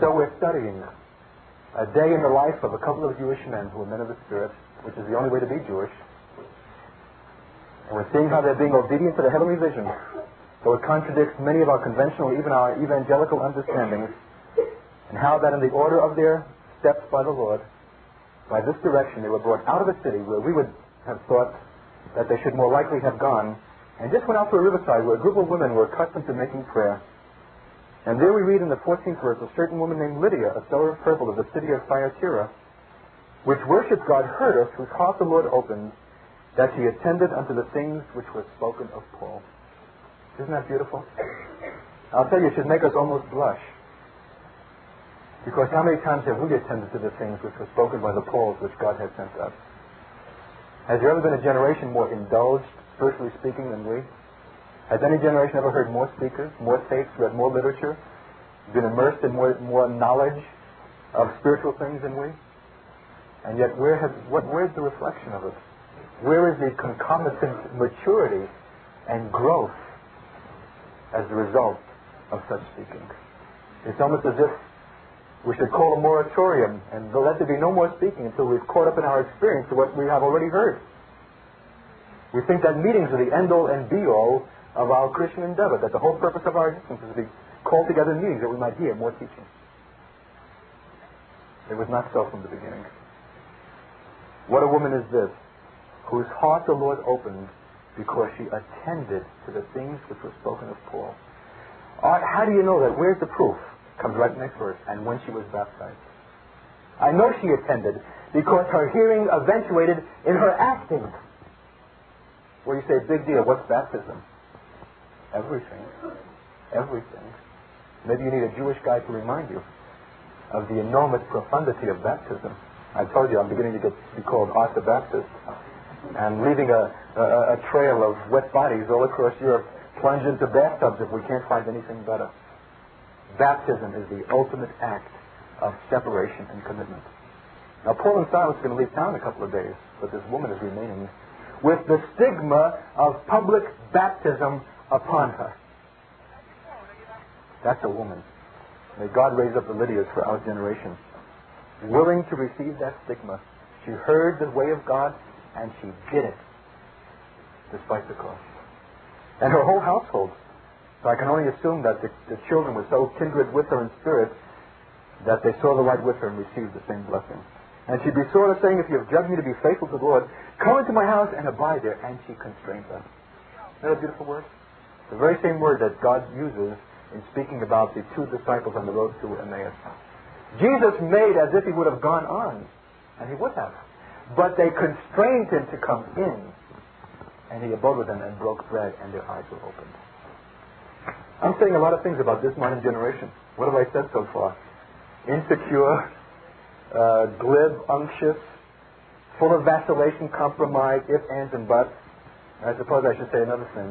So we're studying a day in the life of a couple of Jewish men who are men of the Spirit, which is the only way to be Jewish. And we're seeing how they're being obedient to the heavenly vision, though it contradicts many of our conventional, even our evangelical understandings, and how that in the order of their steps by the Lord, by this direction, they were brought out of a city where we would have thought that they should more likely have gone, and just went out to a riverside where a group of women were accustomed to making prayer. And there we read in the 14th verse, a certain woman named Lydia, a seller of purple of the city of Thyatira, which worshipped God, heard us, whose heart the Lord opened, that she attended unto the things which were spoken of Paul. Isn't that beautiful? I'll tell you, it should make us almost blush. Because how many times have we attended to the things which were spoken by the Pauls which God has sent us? Has there ever been a generation more indulged, spiritually speaking, than we? Has any generation ever heard more speakers, more tapes, read more literature, been immersed in more knowledge of spiritual things than we? And yet, where's the reflection of it? Where is the concomitant maturity and growth as a result of such speaking? It's almost as if we should call a moratorium and let there be no more speaking until we've caught up in our experience to what we have already heard. We think that meetings are the end-all and be-all of our Christian endeavor, that the whole purpose of our existence is to be called together in meetings that we might hear more teaching. It was not so from the beginning. What a woman is this, whose heart the Lord opened because she attended to the things which were spoken of Paul. How do you know that? Where's the proof? Comes right next verse. And when she was baptized. I know she attended because her hearing eventuated in her acting. Well, you say, big deal. What's baptism? Everything. Everything. Maybe you need a Jewish guy to remind you of the enormous profundity of baptism. I told you I'm beginning to be called Arthur Baptist. And leaving a trail of wet bodies all across Europe, plunge into bathtubs if we can't find anything better. Baptism is the ultimate act of separation and commitment. Now, Paul and Silas are going to leave town in a couple of days, but this woman is remaining with the stigma of public baptism upon her. That's a woman. May God raise up the Lydias for our generation, willing to receive that stigma. She heard the way of God, and she did it, despite the cost. And her whole household. So I can only assume that the children were so kindred with her in spirit that they saw the light with her and received the same blessing. And she besought us, saying, if you have judged me to be faithful to the Lord, come into my house and abide there. And she constrained them. Isn't that a beautiful word? The very same word that God uses in speaking about the two disciples on the road to Emmaus. Jesus made as if he would have gone on, and he would have. But they constrained him to come in. And he abode with them and broke bread, and their eyes were opened. I'm saying a lot of things about this modern generation. What have I said so far? Insecure, glib, unctuous, full of vacillation, compromise, ifs, ands, and buts. I suppose I should say another thing.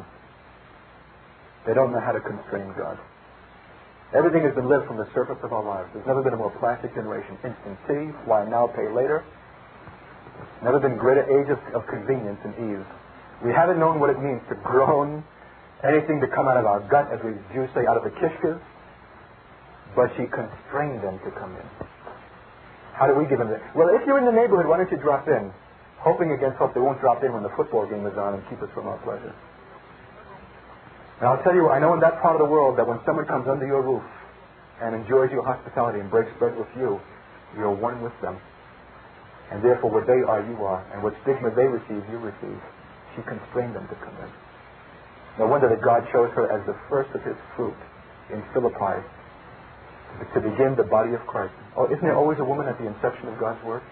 They don't know how to constrain God. Everything has been lived from the surface of our lives. There's never been a more plastic generation. Instant tea, fly now, pay later. Never been greater age of convenience and ease. We haven't known what it means to groan, anything to come out of our gut, as we Jews say, out of the kishkas. But she constrained them to come in. How do we give them that? Well, if you're in the neighborhood, why don't you drop in? Hoping against hope they won't drop in when the football game is on and keep us from our pleasure. And I'll tell you, I know in that part of the world that when someone comes under your roof and enjoys your hospitality and breaks bread with you, you're one with them. And therefore, what they are, you are. And what stigma they receive, you receive. She constrained them to come in. No wonder that God chose her as the first of his fruit in Philippi to begin the body of Christ. Oh, isn't there always a woman at the inception of God's work?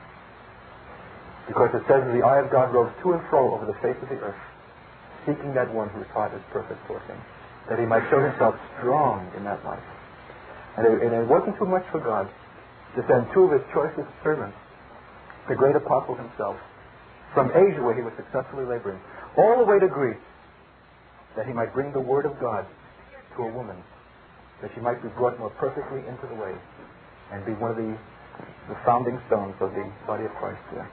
Because it says, the eye of God roves to and fro over the face of the earth, seeking that one whose heart is perfect toward him, that he might show himself strong in that life. And it wasn't too much for God to send two of his choicest servants, the great apostle himself, from Asia, where he was successfully laboring, all the way to Greece, that he might bring the word of God to a woman, that she might be brought more perfectly into the way and be one of the founding stones of the body of Christ there.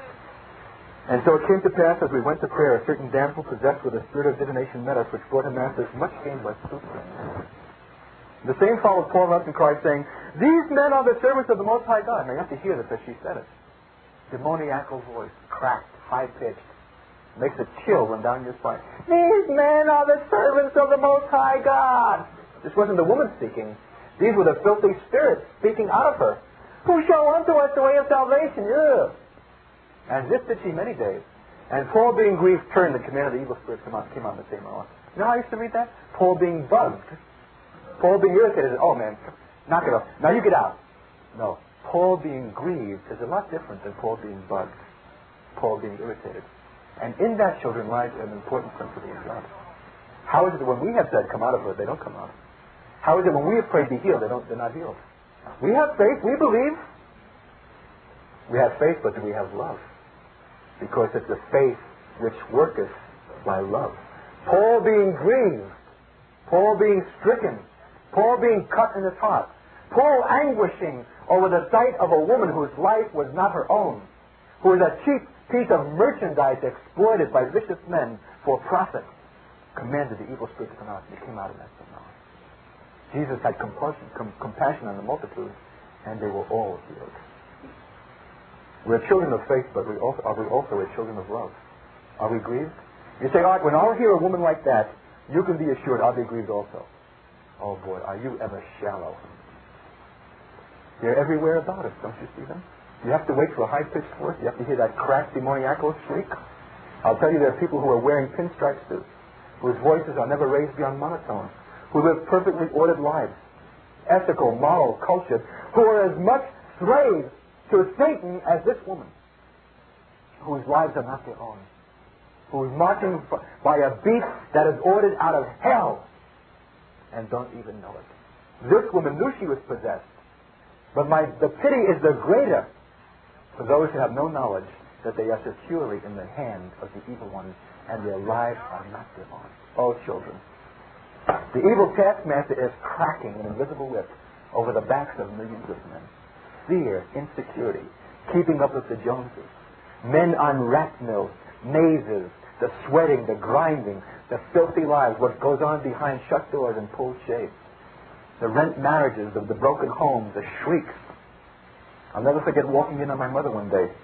And so it came to pass, as we went to prayer, a certain damsel possessed with a spirit of divination met us, which brought her masters much gain by soothsaying. The same followed Paul up in Christ, saying, "These men are the servants of the Most High God." Now you have to hear this as she said it. Demoniacal voice, cracked, high-pitched, makes a chill run down your spine. "These men are the servants of the Most High God." This wasn't the woman speaking. These were the filthy spirits speaking out of her. "Who shall unto us the way of salvation?" Ugh. And this did she many days. And Paul, being grieved, turned and commanded the evil spirits came out in the same hour. You know how I used to read that? Paul being bugged. Paul being irritated. "Oh, man, knock it off. Now you get out." No. Paul being grieved is a lot different than Paul being bugged. Paul being irritated. And in that, children, lies an important principle of God. How is it that when we have said, "Come out of her," they don't come out? How is it when we have prayed, "Be healed," they're not healed? We have faith. We believe. We have faith, but do we have love? Because it's the faith which worketh by love. Paul being grieved, Paul being stricken, Paul being cut in his heart, Paul anguishing over the sight of a woman whose life was not her own, who was a cheap piece of merchandise exploited by vicious men for profit, commanded the evil spirit to come out, and it came out in that same hour. Jesus had compassion on the multitude, and they were all healed. We're children of faith, but are we also children of love? Are we grieved? You say, "Art, when I'll hear a woman like that, you can be assured I'll be grieved also." Oh boy, are you ever shallow? They're everywhere about us, don't you see them? You have to wait for a high-pitched voice. You have to hear that cracked, demoniacal shriek. I'll tell you, there are people who are wearing pinstripe suits, whose voices are never raised beyond monotone, who live perfectly ordered lives, ethical, moral, cultured, who are as much slaves to Satan as this woman, whose lives are not their own, who is marching by a beat that is ordered out of hell and don't even know it. This woman knew she was possessed, but the pity is the greater for those who have no knowledge that they are securely in the hand of the evil one and their lives are not their own. Oh, children. The evil taskmaster is cracking an invisible whip over the backs of millions of men. Fear, insecurity, keeping up with the Joneses, men on rat mills, mazes, the sweating, the grinding, the filthy lives, what goes on behind shut doors and pulled shades, the rent marriages of the broken homes, the shrieks. I'll never forget walking in on my mother one day,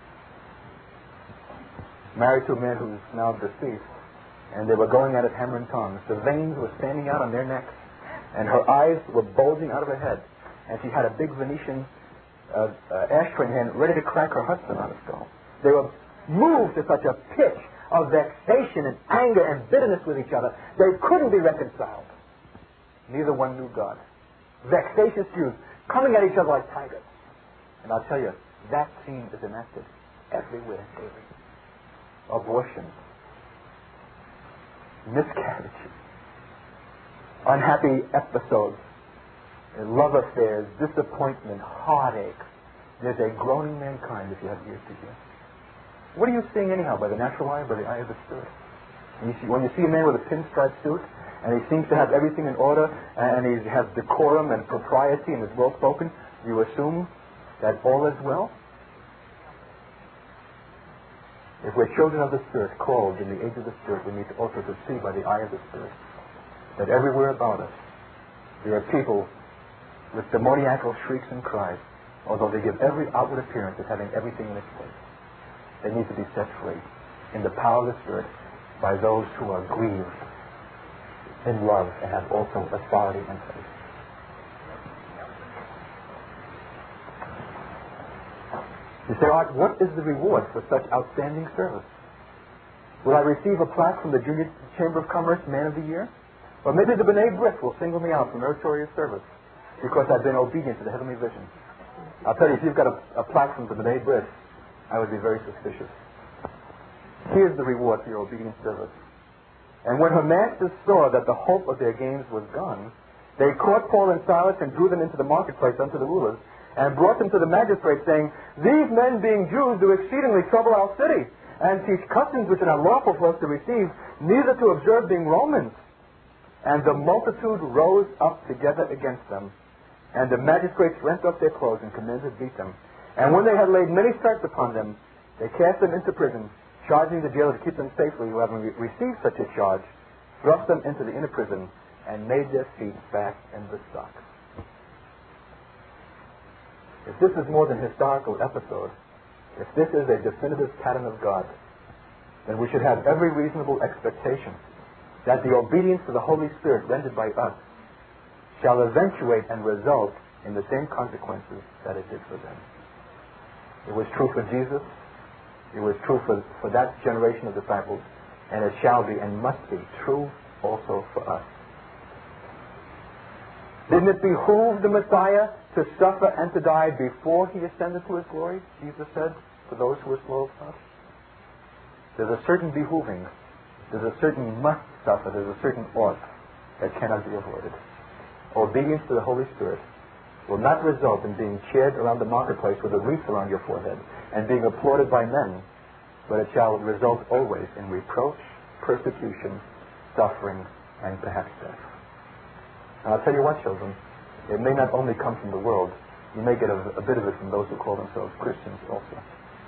married to a man who's now deceased, and they were going at it hammer and tongs. The veins were standing out on their necks, and her eyes were bulging out of her head, and she had a big Venetian ashtray in hand, ready to crack her husband on his skull. They were moved to such a pitch of vexation and anger and bitterness with each other, they couldn't be reconciled. Neither one knew God. Vexatious Jews coming at each other like tigers. And I'll tell you, that scene is enacted everywhere daily. Abortion, miscarriages, unhappy episodes, love affairs, disappointment, heartache. There's a groaning mankind if you have ears to hear. What are you seeing anyhow, by the natural eye or by the eye of the Spirit? When you see a man with a pinstripe suit, and he seems to have everything in order, and he has decorum and propriety and is well-spoken, you assume that all is well? If we're children of the Spirit, called in the age of the Spirit, we need also to see by the eye of the Spirit that everywhere about us there are people with demoniacal shrieks and cries, although they give every outward appearance of having everything in its place. They need to be set free in the power of the Spirit by those who are grieved in love and have also authority and faith. You say, Art, what is the reward for such outstanding service? Will I receive a plaque from the Junior Chamber of Commerce Man of the Year? Or maybe the B'nai B'rith will single me out for meritorious service because I've been obedient to the heavenly vision. I'll tell you, if you've got a plaque from the B'nai B'rith, I would be very suspicious. Here's the reward for your obedient service. And when her masters saw that the hope of their gains was gone, they caught Paul and Silas and drew them into the marketplace unto the rulers, and brought them to the magistrates, saying, These men, being Jews, do exceedingly trouble our city, and teach customs which are not lawful for us to receive, neither to observe, being Romans. And the multitude rose up together against them, and the magistrates rent off their clothes and commanded to beat them. And when they had laid many stripes upon them, they cast them into prison, charging the jailer to keep them safely, who having received such a charge, thrust them into the inner prison, and made their feet fast in the stocks. If this is more than a historical episode, if this is a definitive pattern of God, then we should have every reasonable expectation that the obedience to the Holy Spirit rendered by us shall eventuate and result in the same consequences that it did for them. It was true for Jesus. It was true for that generation of disciples, and it shall be and must be true also for us. Didn't it behoove the Messiah to suffer and to die before he ascended to his glory? Jesus said to those who were slow of thought. There's a certain behooving. There's a certain must suffer. There's a certain ought that cannot be avoided. Obedience to the Holy Spirit will not result in being cheered around the marketplace with a wreath around your forehead and being applauded by men, but it shall result always in reproach, persecution, suffering, and perhaps death. And I'll tell you what, children, it may not only come from the world, you may get a bit of it from those who call themselves Christians also.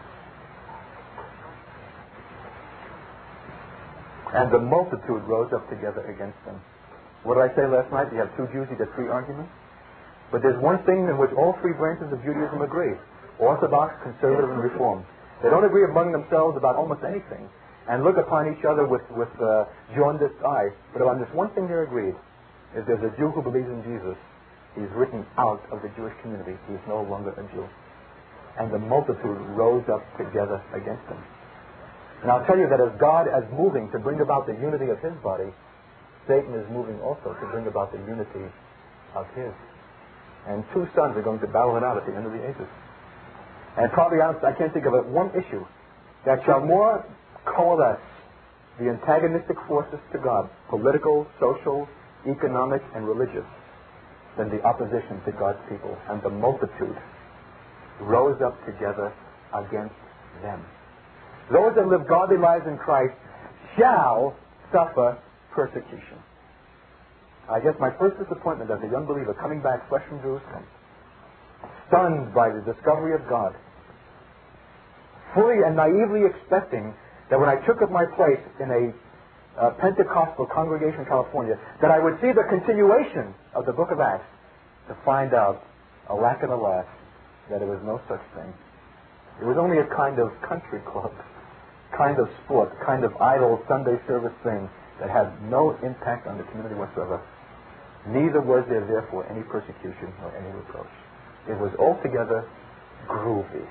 And the multitude rose up together against them. What did I say last night? You have two Jews, you get three arguments. But there's one thing in which all three branches of Judaism agree: Orthodox, Conservative, and Reform. They don't agree among themselves about almost anything and look upon each other with jaundiced eye. But on this one thing they're agreed: if there's a Jew who believes in Jesus, he's written out of the Jewish community. He's no longer a Jew. And the multitude rose up together against him. And I'll tell you that as God is moving to bring about the unity of his body, Satan is moving also to bring about the unity of his. And two sons are going to battle it out at the end of the ages. And probably, I can't think of one issue that shall more coalesce the antagonistic forces to God, political, social, economic, and religious, than the opposition to God's people. And the multitude rose up together against them. Those that live godly lives in Christ shall suffer persecution. I guess my first disappointment as a young believer coming back fresh from Jerusalem, stunned by the discovery of God, fully and naively expecting that when I took up my place in a Pentecostal congregation in California, that I would see the continuation of the book of Acts, to find out, alack and alas, that it was no such thing. It was only a kind of country club, kind of sport, kind of idle Sunday service thing that had no impact on the community whatsoever. Neither was there therefore any persecution or any reproach. It was altogether groovy.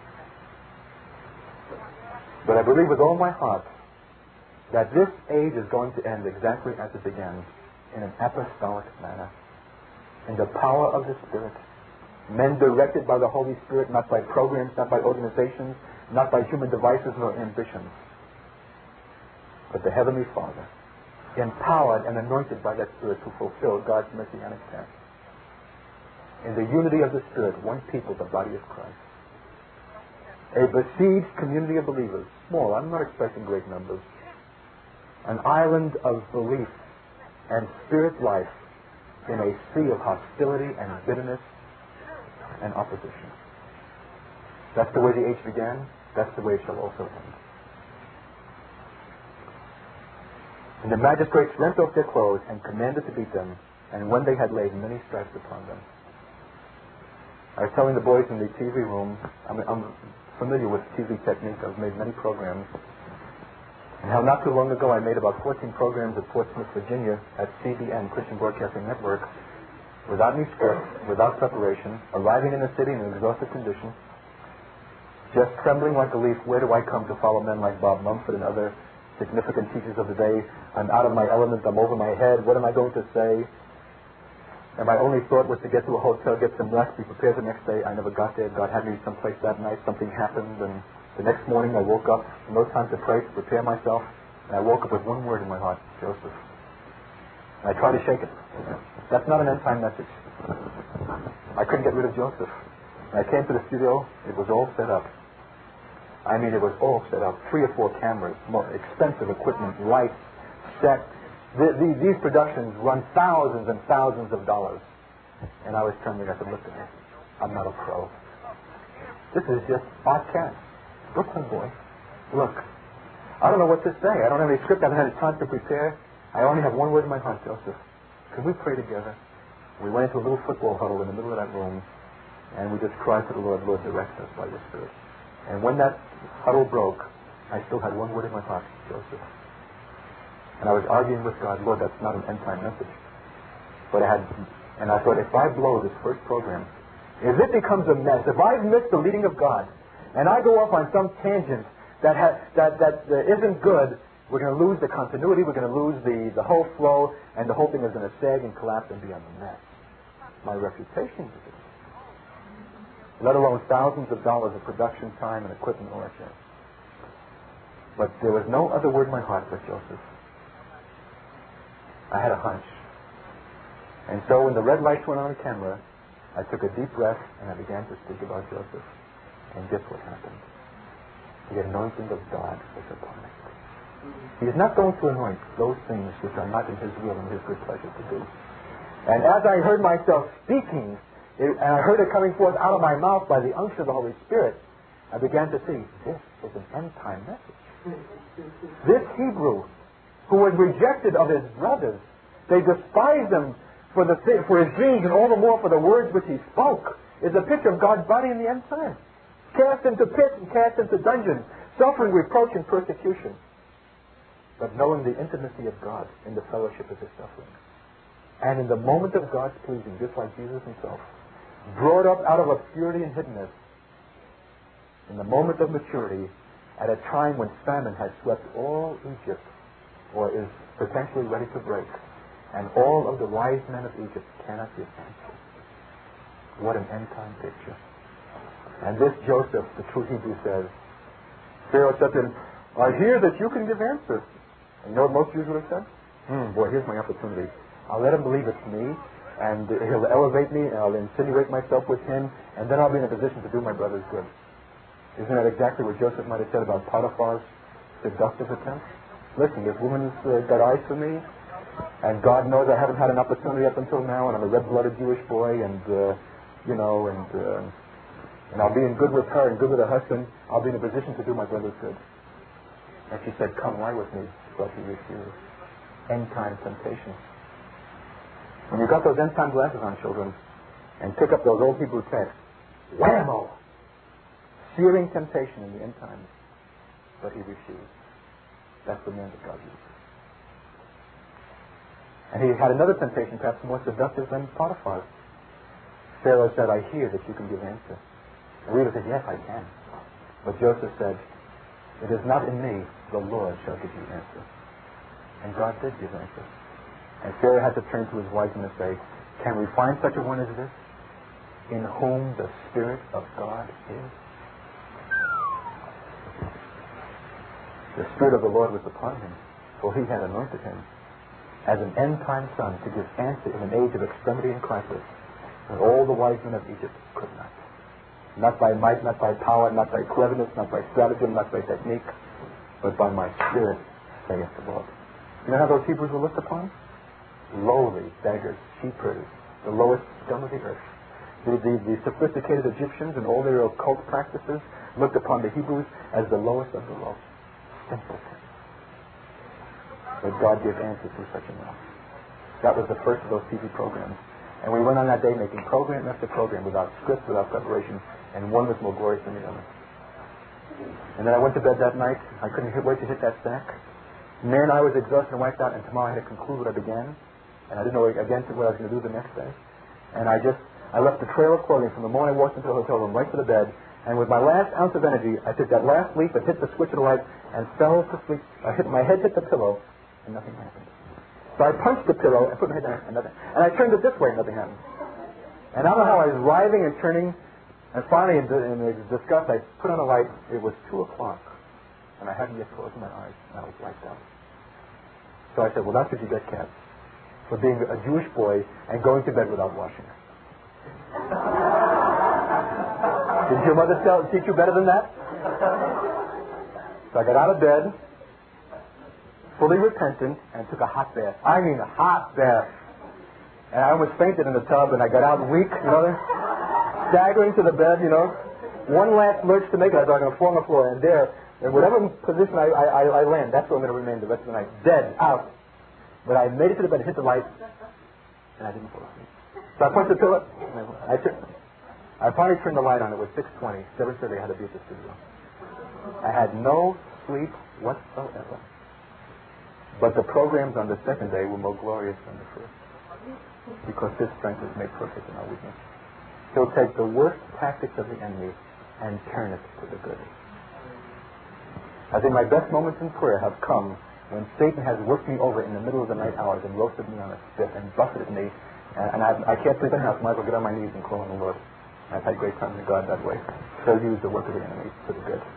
But I believe with all my heart that this age is going to end exactly as it began, in an apostolic manner, in the power of the Spirit. Men directed by the Holy Spirit, not by programs, not by organizations, not by human devices nor ambitions, but the Heavenly Father, empowered and anointed by that Spirit to fulfill God's messianic task. In the unity of the Spirit, one people, the body of Christ. A besieged community of believers, small, I'm not expecting great numbers. An island of belief and spirit life in a sea of hostility and bitterness and opposition. That's the way the age began. That's the way it shall also end. And the magistrates rent off their clothes and commanded to beat them, and when they had laid many stripes upon them. I was telling the boys in the TV room, I'm familiar with TV technique. I've made many programs. And how not too long ago I made about 14 programs at Portsmouth, Virginia at CBN, Christian Broadcasting Network, without any script, without preparation, arriving in the city in an exhausted condition, just trembling like a leaf. Where do I come to follow men like Bob Mumford and other significant teachers of the day? I'm out of my element. I'm over my head. What am I going to say? And my only thought was to get to a hotel, get some rest, be prepared the next day. I never got there. God had me someplace that night. Something happened, and the next morning I woke up, no time to pray, to prepare myself, and I woke up with one word in my heart: Joseph. And I tried to shake it. That's not an end-time message. I couldn't get rid of Joseph. When I came to the studio, it was all set up. I mean, it was all set up. 3 or 4 cameras, more expensive equipment, lights, set. These productions run thousands and thousands of dollars. And I was trembling. I said, look at me. I'm not a pro. This is just podcast. Brooklyn boy. Look. I don't know what to say. I don't have any script. I haven't had time to prepare. I only have one word in my heart, Joseph. Can we pray together? We went into a little football huddle in the middle of that room, and we just cried to the Lord, Lord, direct us by your Spirit. And when that huddle broke, I still had one word in my heart, Joseph. And I was arguing with God, Lord, that's not an end-time message. But I thought, if I blow this first program, if it becomes a mess, if I've missed the leading of God, and I go off on some tangent that isn't good, we're going to lose the continuity, we're going to lose the whole flow, and the whole thing is going to sag and collapse and be a mess. My reputation is it. Let alone thousands of dollars of production time and equipment and all that shit. But there was no other word in my heart but Joseph. I had a hunch. And so when the red lights went on the camera, I took a deep breath and I began to speak about Joseph. And guess what happened? The anointing of God was upon it. He is not going to anoint those things which are not in His will and His good pleasure to do. And as I heard myself speaking, and I heard it coming forth out of my mouth by the unction of the Holy Spirit, I began to see, this is an end-time message. This Hebrew, who was rejected of his brothers, they despised him for his dreams and all the more for the words which he spoke, is a picture of God's body in the end time. Cast into pits and cast into dungeons, suffering reproach and persecution, but knowing the intimacy of God in the fellowship of His suffering. And in the moment of God's pleasing, just like Jesus Himself, brought up out of obscurity and hiddenness, in the moment of maturity, at a time when famine has swept all Egypt, or is potentially ready to break, and all of the wise men of Egypt cannot give answer. What an end-time picture. And this Joseph, the true Hebrew, says, Pharaoh said to him, I hear that you can give answers. And you know what most Jews would have said? Boy, here's my opportunity. I'll let him believe it's me, and he'll elevate me, and I'll insinuate myself with him, and then I'll be in a position to do my brother's good. Isn't that exactly what Joseph might have said about Potiphar's seductive attempt? Listen, this woman's got eyes for me, and God knows I haven't had an opportunity up until now, and I'm a red-blooded Jewish boy, and I'll be in good with her and good with her husband. I'll be in a position to do my brother's good. And she said, come lie with me, but he refused. End-time temptation. When you got those end-time glasses on, children, and pick up those old Hebrew texts, whammo! Searing temptation in the end times. But he refused. That's the man that God used. And he had another temptation, perhaps more seductive than Potiphar's. Pharaoh said, I hear that you can give answer. And Rita said, yes, I can. But Joseph said, it is not in me, the Lord shall give you answer. And God did give answer. And Pharaoh had to turn to his wise men and say, can we find such a one as this, in whom the Spirit of God is? The Spirit of the Lord was upon him, for he had anointed him as an end-time son to give answer in an age of extremity and crisis, when all the wise men of Egypt could not. Not by might, not by power, not by cleverness, not by stratagem, not by technique, but by my Spirit, saith the Lord. You know how those Hebrews were looked upon? Lowly beggars, sheep herders, the lowest scum of the earth. The sophisticated Egyptians and all their occult practices looked upon the Hebrews as the lowest of the low. Simpletons. But God gave answers through such a man. That was the first of those TV programs. And we went on that day making program after program without script, without preparation, and one was more glorious than the other. And then I went to bed that night. I couldn't wait to hit that sack. Man, I was exhausted and wiped out, and tomorrow I had to conclude what I began. And I didn't know again what I was going to do the next day. And I left the trail of clothing from the moment I walked into the hotel room right to the bed. And with my last ounce of energy, I took that last leap and hit the switch of the light and fell to sleep. My head hit the pillow, and nothing happened. So I punched the pillow and put my head down, and nothing. And I turned it this way, and nothing happened. And I don't know how I was writhing and turning. And finally, in disgust, I put on a light. It was 2 o'clock, and I hadn't yet closed my eyes, and I was wiped out. So I said, well, that's what you get, Cat, for being a Jewish boy and going to bed without washing. Did your mother teach you better than that? So I got out of bed, fully repentant, and took a hot bath. I mean, a hot bath. And I almost fainted in the tub, and I got out weak, staggering to the bed, One last lurch to make it, I thought I was going to fall on the floor. And there, in whatever position I land, that's where I'm going to remain the rest of the night. Dead, out. But I made it to the bed, hit the light, and I didn't fall asleep. So I punched the pillow. I finally turned the light on. It was 6:20. 7:30 I had to be at the studio. I had no sleep whatsoever. But the programs on the second day were more glorious than the first. Because His strength is made perfect in our weakness. He'll take the worst tactics of the enemy and turn it to the good. I think my best moments in prayer have come when Satan has worked me over in the middle of the night hours and roasted me on a spit and buffeted me, and I can't sleep in the house. I might as well get on my knees and call on the Lord. I've had great times in God that way. He'll use the work of the enemy for the good.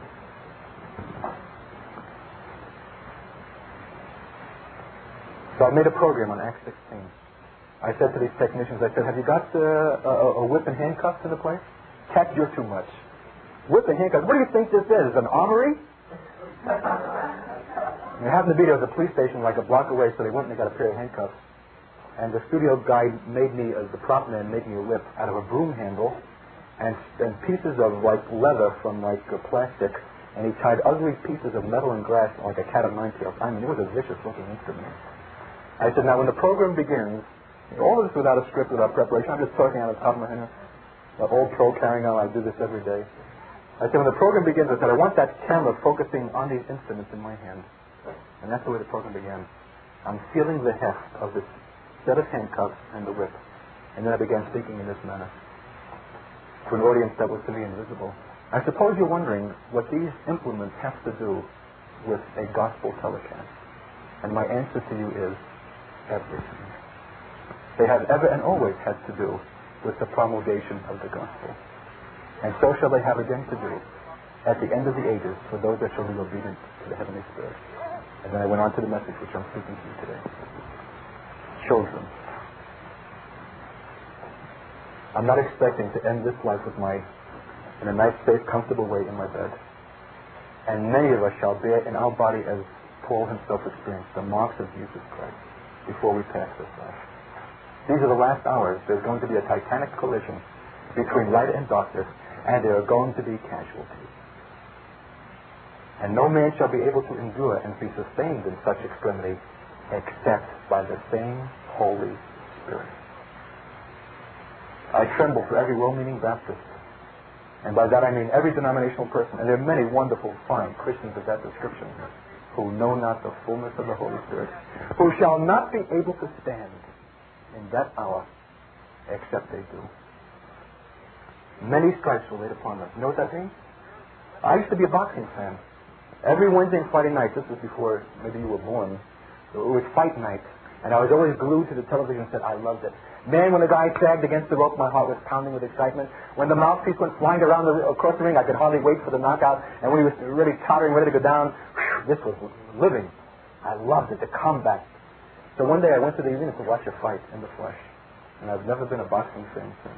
So I made a program on Acts 16. I said to these technicians, I said, have you got a whip and handcuffs in the place? Cat, you're too much. Whip and handcuffs. What do you think this is? An armory? It happened to be there was a police station like a block away, so they went and they got a pair of handcuffs. And the studio guy made me, the prop man made me a whip out of a broom handle and pieces of like leather from like plastic, and he tied ugly pieces of metal and grass like a cat of nine tails. I mean, it was a vicious looking instrument. I said, now when the program begins, all of this without a script, without preparation, I'm just talking out of the top of my head. The old pro carrying on, I do this every day. I said, when the program begins, I said, I want that camera focusing on these instruments in my hand. And that's the way the program began. I'm feeling the heft of this set of handcuffs and the whip. And then I began speaking in this manner to an audience that was to me invisible. I suppose you're wondering what these implements have to do with a gospel telecast. And my answer to you is everything. They have ever and always had to do with the promulgation of the gospel. And so shall they have again to do at the end of the ages for those that shall be obedient to the Heavenly Spirit. And then I went on to the message which I'm speaking to you today. Children. I'm not expecting to end this life in a nice, safe, comfortable way in my bed. And many of us shall bear in our body, as Paul himself experienced, the marks of Jesus Christ before we pass this life. These are the last hours. There's going to be a titanic collision between light and darkness, and there are going to be casualties. And no man shall be able to endure and be sustained in such extremity except by the same Holy Spirit. I tremble for every well-meaning Baptist. And by that I mean every denominational person. And there are many wonderful, fine Christians of that description who know not the fullness of the Holy Spirit, who shall not be able to stand in that hour except they do. Many stripes were laid upon them. You know what that means? I used to be a boxing fan. Every Wednesday and Friday night, this was before maybe you were born, it was fight night. And I was always glued to the television and said, I loved it. Man, when the guy sagged against the rope, my heart was pounding with excitement. When the mouthpiece went flying around across the ring, I could hardly wait for the knockout. And when he was really tottering, ready to go down, this was living. I loved it, the combat. So one day I went to the arena to watch a fight in the flesh. And I've never been a boxing fan since.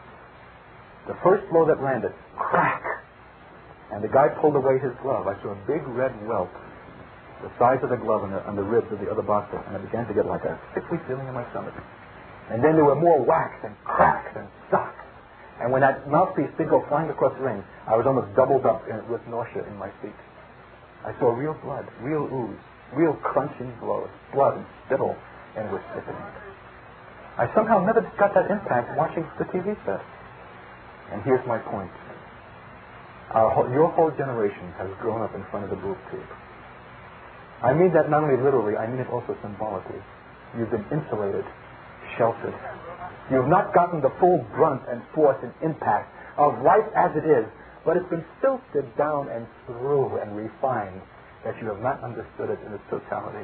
The first blow that landed, crack! And the guy pulled away his glove. I saw a big red welt, the size of the glove on the ribs of the other boxer. And I began to get like a sickly feeling in my stomach. And then there were more whacks and cracks and sucks. And when that mouthpiece did go flying across the ring, I was almost doubled up with nausea in my seat. I saw real blood, real ooze, real crunching blows, blood and spittle, and it was sickening. I somehow never got that impact watching the TV set. And here's my point. Your whole generation has grown up in front of the boob tube. I mean that not only literally, I mean it also symbolically. You've been insulated, sheltered. You've not gotten the full brunt and force and impact of life as it is, but it's been filtered down and through and refined that you have not understood it in its totality.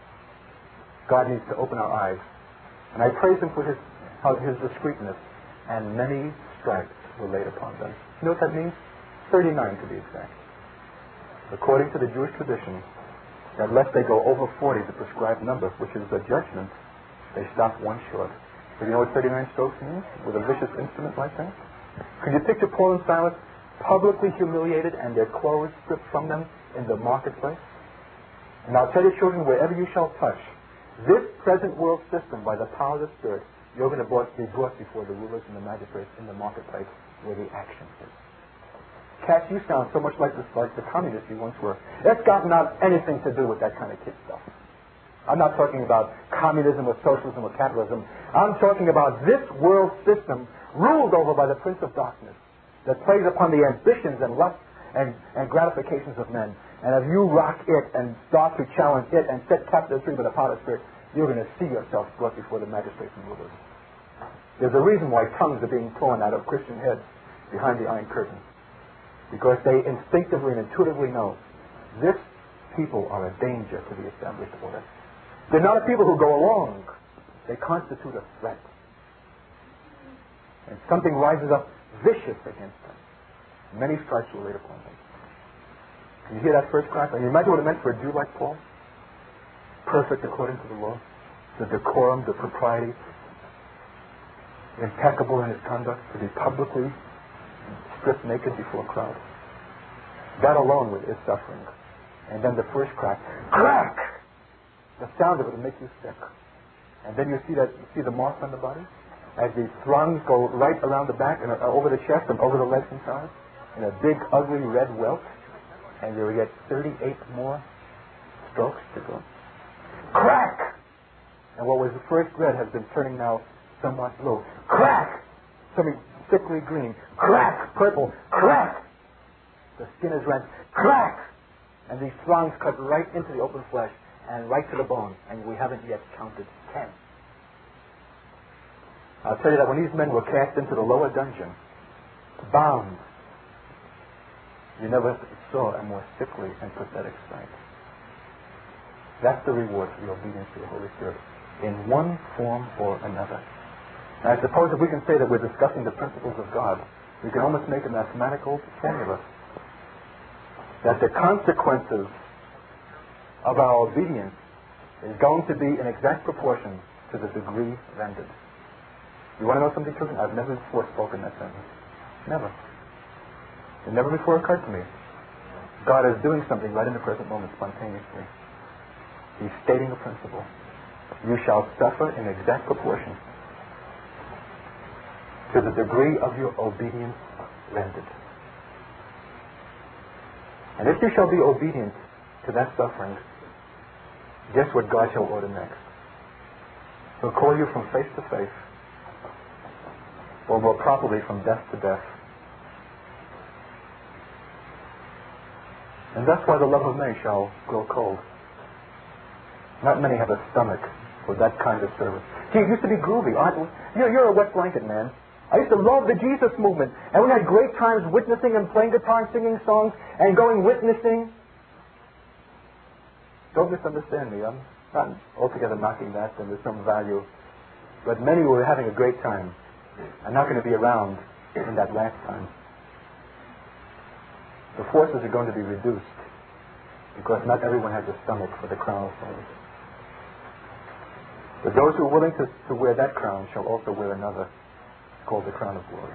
God needs to open our eyes. And I praise Him for His discreetness. And many stripes were laid upon them. You know what that means? 39 to be exact. According to the Jewish tradition, that lest they go over 40, the prescribed number, which is the judgment, they stop one short. Do you know what 39 strokes means? With a vicious instrument like that? Could you picture Paul and Silas publicly humiliated and their clothes stripped from them in the marketplace? And I'll tell you, children, wherever you shall touch this present world system by the power of the Spirit, you're going to be brought before the rulers and the magistrates in the marketplace where the action is. Cass, you sound so much like the communists you once were. That's got not anything to do with that kind of kid stuff. I'm not talking about communism or socialism or capitalism. I'm talking about this world system ruled over by the Prince of Darkness that plays upon the ambitions and lusts and gratifications of men. And if you rock it and start to challenge it and set captives free by the power of the Spirit, you're going to see yourself brought before the magistrates and rulers. There's a reason why tongues are being torn out of Christian heads behind the Iron Curtain. Because they instinctively and intuitively know this people are a danger to the established order. They're not a people who go along. They constitute a threat. And something rises up vicious against them. Many stripes were laid upon them. Can you hear that first crack? And you imagine what it meant for a Jew like Paul? Perfect according to the law. The decorum, the propriety. Impeccable in his conduct. To be publicly stripped naked before a crowd. That alone is suffering. And then the first crack. Crack! The sound of it will make you sick. And then you see the marks on the body as the throngs go right around the back and over the chest and over the legs and thighs in a big, ugly red welt. And you will get 38 more strokes to go. Crack! And what was the first red has been turning now somewhat blue. Crack! Something sickly green. Crack! Purple. Crack! The skin is rent. Crack! And these throngs cut right into the open flesh and right to the bone. And we haven't yet counted 10. I'll tell you that when these men were cast into the lower dungeon, bound, you never saw a more sickly and pathetic sight. That's the reward for your obedience to the Holy Spirit, in one form or another. And I suppose if we can say that we're discussing the principles of God, we can almost make a mathematical formula that the consequences of our obedience is going to be in exact proportion to the degree rendered. You want to know something, children? I've never before spoken that sentence. Never. It never before occurred to me. God is doing something right in the present moment spontaneously. He's stating a principle. You shall suffer in exact proportion to the degree of your obedience rendered. And if you shall be obedient to that suffering, guess what God shall order next? He'll call you from face to face, or more properly from death to death. And that's why the love of many shall grow cold. Not many have a stomach for that kind of service. Gee, it used to be groovy. You're a wet blanket man. I used to love the Jesus movement. And we had great times witnessing and playing guitar and singing songs and going witnessing. Don't misunderstand me. I'm not altogether knocking that, and there's some value. But many who were having a great time are not going to be around in that last time. The forces are going to be reduced because not everyone has a stomach for the crown of thorns. But those who are willing to wear that crown shall also wear another, called the crown of glory.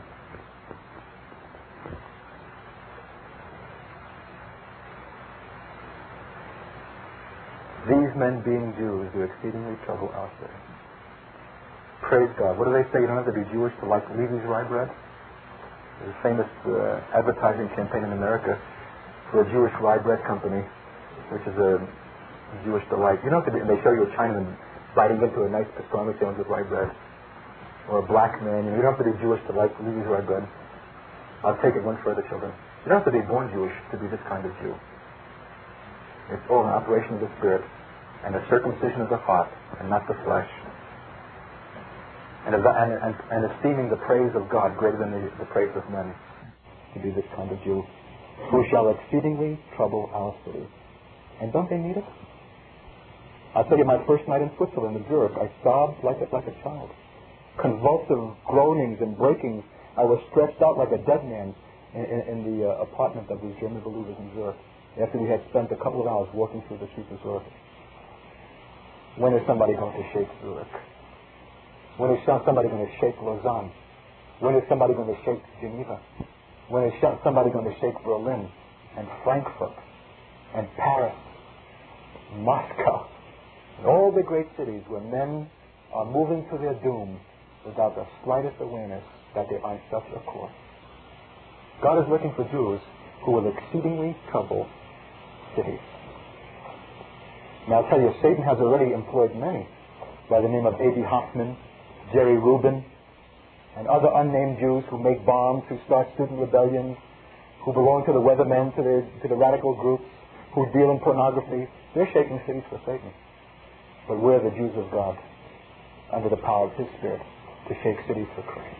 These men, being Jews, do exceedingly trouble our city. Praise God. What do they say? You don't have to be Jewish to like Levi's rye bread? There's a famous advertising campaign in America for a Jewish rye bread company, which is a Jewish delight. You don't have to be, they show you a Chinaman biting into a nice pastrami sandwich with rye bread. Or a black man. You don't have to be Jewish to like Levi's rye bread. I'll take it one further, children. You don't have to be born Jewish to be this kind of Jew. It's all an operation of the Spirit and a circumcision of the heart and not the flesh. And esteeming the praise of God greater than the praise of men, to be this kind of Jew, who shall exceedingly trouble our city. And don't they need it? I'll tell you, my first night in Switzerland, in Zurich, I sobbed like a child. Convulsive groanings and breakings. I was stretched out like a dead man in the apartment of these German believers in Zurich, after we had spent a couple of hours walking through the streets of Zurich. When is somebody going to shake Zurich? When is somebody going to shake Lausanne? When is somebody going to shake Geneva? When is somebody going to shake Berlin and Frankfurt and Paris, Moscow, and all the great cities where men are moving to their doom without the slightest awareness that they are in such a course? God is looking for Jews who will exceedingly trouble cities. And I'll tell you, Satan has already employed many by the name of A.B. Hoffman, Jerry Rubin, and other unnamed Jews who make bombs, who start student rebellions, who belong to the Weathermen, to the radical groups, who deal in pornography. They're shaking cities for Satan. But we're the Jews of God, under the power of His Spirit, to shake cities for Christ.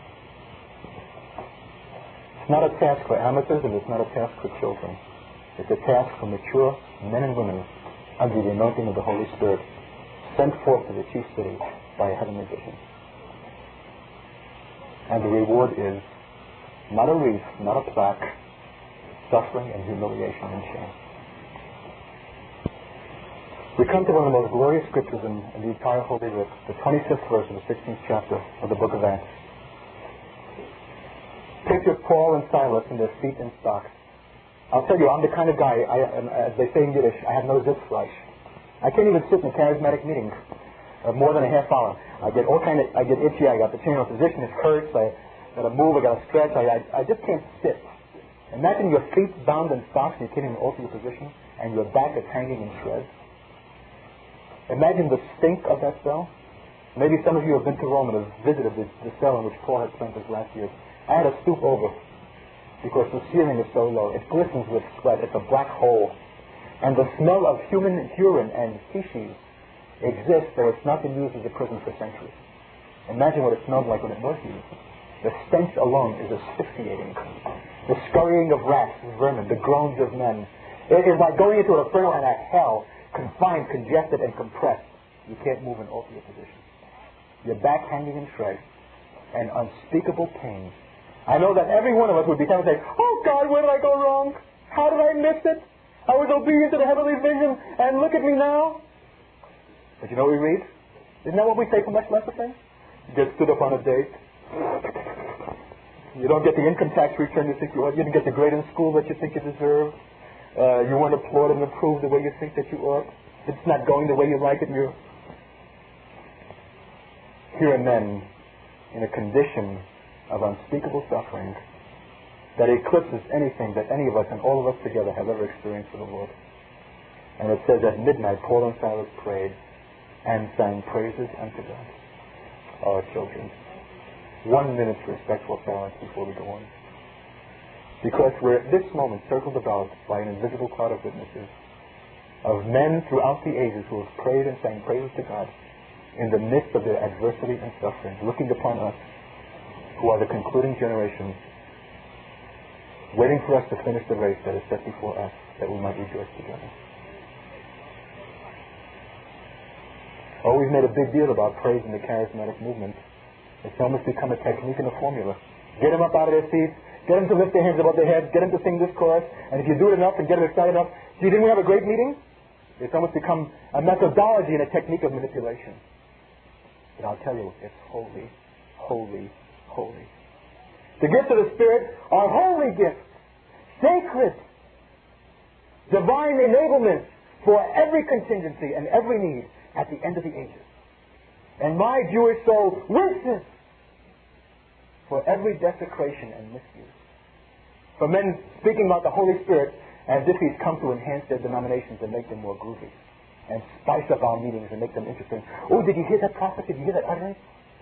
It's not a task for amateurs, and it's not a task for children. It's a task for mature men and women under the anointing of the Holy Spirit, sent forth to the chief city by a heavenly vision. And the reward is not a wreath, not a plaque, suffering and humiliation and shame. We come to one of the most glorious scriptures in the entire Holy Writ, the 25th verse of the 16th chapter of the book of Acts. Picture Paul and Silas in their feet in stocks. I'll tell you, I'm the kind of guy, as they say in Yiddish, I have no Sitzfleisch. I can't even sit in a charismatic meeting more than a half hour. I get itchy, I got the change of position, it hurts, I got to move, I got to stretch, I just can't sit. Imagine your feet bound in stocks and you can't even alter your position, and your back is hanging in shreds. Imagine the stink of that cell. Maybe some of you have been to Rome and have visited the cell in which Paul had spent his last years. I had to stoop over because the ceiling is so low. It glistens with sweat. It's a black hole. And the smell of human urine and feces exists, though it's not been used as a prison for centuries. Imagine what it smelled like when it was used. The stench alone is asphyxiating. The scurrying of rats and vermin, the groans of men. It is like going into an inferno and a hell, confined, congested, and compressed. You can't move and alter your position. Your back hanging in shreds, and unspeakable pain. I know that every one of us would be tempted to say, "Oh God, where did I go wrong? How did I miss it? I was obedient to the heavenly vision, and look at me now." But you know what we read? Isn't that what we say for much lesser things? You get stood up on a date. You don't get the income tax return you think you ought. You didn't get the grade in school that you think you deserve. You weren't applauded and approved the way you think that you ought. It's not going the way you like it. And you're here and then in a condition of unspeakable suffering that eclipses anything that any of us and all of us together have ever experienced for the Lord. And it says at midnight, Paul and Silas prayed and sang praises unto God. Our children, 1 minute's respectful silence before we go on. Because we're at this moment circled about by an invisible cloud of witnesses, of men throughout the ages who have prayed and sang praises to God in the midst of their adversity and suffering, looking upon us, who are the concluding generation, waiting for us to finish the race that is set before us, that we might rejoice together. Oh, we've made a big deal about praise in the charismatic movement. It's almost become a technique and a formula. Get them up out of their seats, get them to lift their hands above their heads, get them to sing this chorus, and if you do it enough and get them excited enough, do you think we have a great meeting? It's almost become a methodology and a technique of manipulation. But I'll tell you, it's holy, holy, holy. The gifts of the Spirit are holy gifts, sacred, divine enablement for every contingency and every need at the end of the ages. And my Jewish soul wishes for every desecration and misuse. For men speaking about the Holy Spirit as if He's come to enhance their denominations and make them more groovy, and spice up our meetings and make them interesting. Oh, did you hear that prophet? Did you hear that utterance?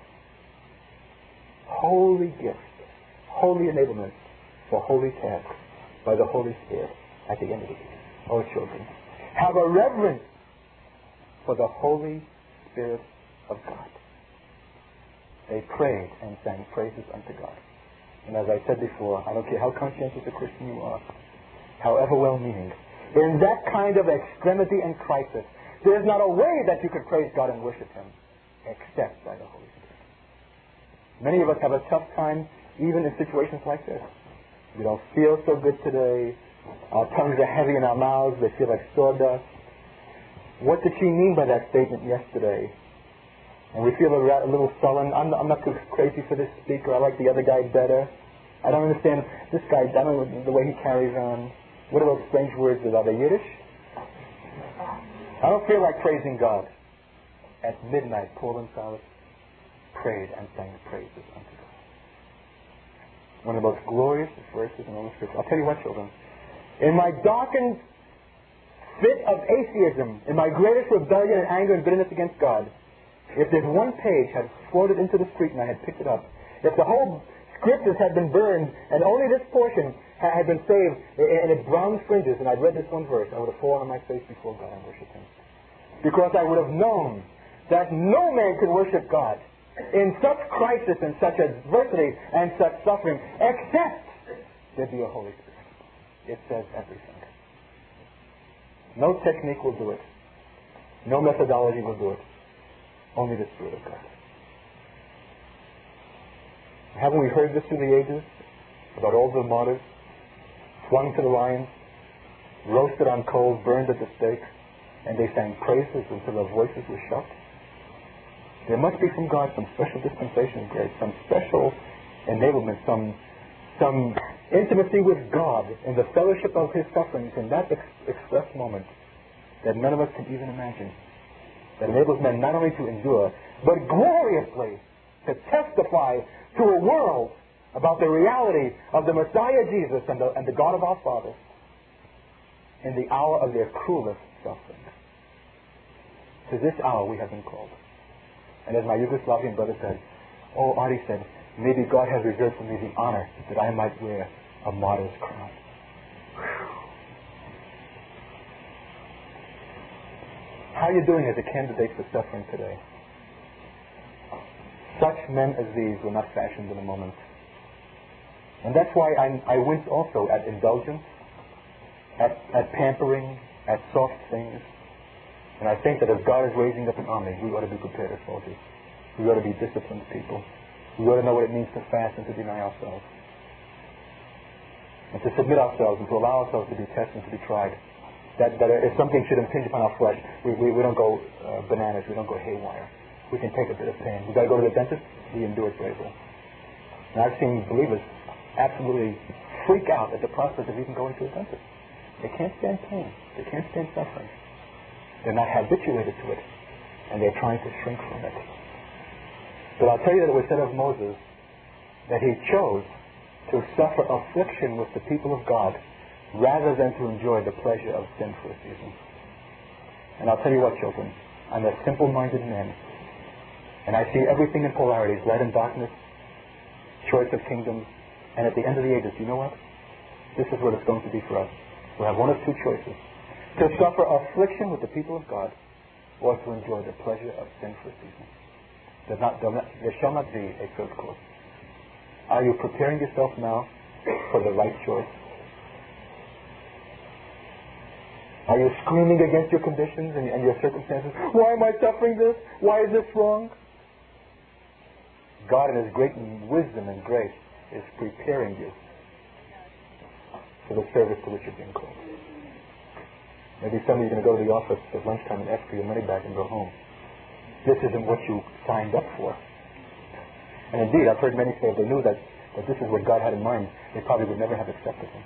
Holy gift, holy enablement for holy tasks by the Holy Spirit at the end of the day. Oh, children, have a reverence for the Holy Spirit of God. They prayed and sang praises unto God. And as I said before, I don't care how conscientious a Christian you are, however well-meaning, in that kind of extremity and crisis, there's not a way that you could praise God and worship Him except by the Holy Spirit. Many of us have a tough time even in situations like this. We don't feel so good today. Our tongues are heavy in our mouths. They feel like sawdust. What did she mean by that statement yesterday? And we feel a little sullen. I'm not too crazy for this speaker. I like the other guy better. I don't understand this guy. I don't know the way he carries on. What are those strange words? Are they Yiddish? I don't feel like praising God. At midnight, Paul and Silas prayed and sang praises unto God. One of the most glorious verses in all the Scripture. I'll tell you what, children. In my darkened fit of atheism, in my greatest rebellion and anger and bitterness against God, if this one page had floated into the street and I had picked it up, if the whole scriptures had been burned and only this portion had been saved in its brown fringes, and I'd read this one verse, I would have fallen on my face before God and worshipped Him. Because I would have known that no man could worship God in such crisis and such adversity and such suffering, except there be a Holy Spirit. It says everything. No technique will do it. No methodology will do it. Only the Spirit of God. Haven't we heard this through the ages about all the martyrs flung to the lions, roasted on coals, burned at the stake, and they sang praises until their voices were shut? There must be from God some special dispensation of grace, some special enablement, some intimacy with God in the fellowship of His sufferings in that express moment that none of us can even imagine, that enables men not only to endure, but gloriously to testify to a world about the reality of the Messiah Jesus and the God of our fathers in the hour of their cruelest suffering. To this hour we have been called. And as my Yugoslavian brother said, oh, Artie said, maybe God has reserved for me the honor that I might wear a martyr's crown. How are you doing as a candidate for suffering today? Such men as these were not fashioned in a moment. And that's why I wince also at indulgence, at pampering, at soft things. And I think that as God is raising up an army, we ought to be prepared as soldiers. We ought to be disciplined people. We ought to know what it means to fast and to deny ourselves. And to submit ourselves and to allow ourselves to be tested and to be tried. That if something should impinge upon our flesh, we don't go bananas, we don't go haywire. We can take a bit of pain. We've got to go to the dentist, we endure it bravely. And I've seen believers absolutely freak out at the prospect of even going to a dentist. They can't stand pain. They can't stand suffering. They're not habituated to it. And they're trying to shrink from it. But I'll tell you that it was said of Moses that he chose to suffer affliction with the people of God rather than to enjoy the pleasure of sin for a season. And I'll tell you what, children, I'm a simple-minded man. And I see everything in polarities, light and darkness, choice of kingdoms, and at the end of the ages, you know what? This is what it's going to be for us. We'll have one of two choices. To suffer affliction with the people of God, or to enjoy the pleasure of sin for a season. There shall not be a third course. Are you preparing yourself now for the right choice? Are you screaming against your conditions and your circumstances? Why am I suffering this? Why is this wrong? God in His great wisdom and grace is preparing you for the service to which you're being called. Maybe some of you are going to go to the office at lunchtime and ask for your money back and go home. This isn't what you signed up for. And indeed, I've heard many say if they knew that this is what God had in mind, they probably would never have accepted Him.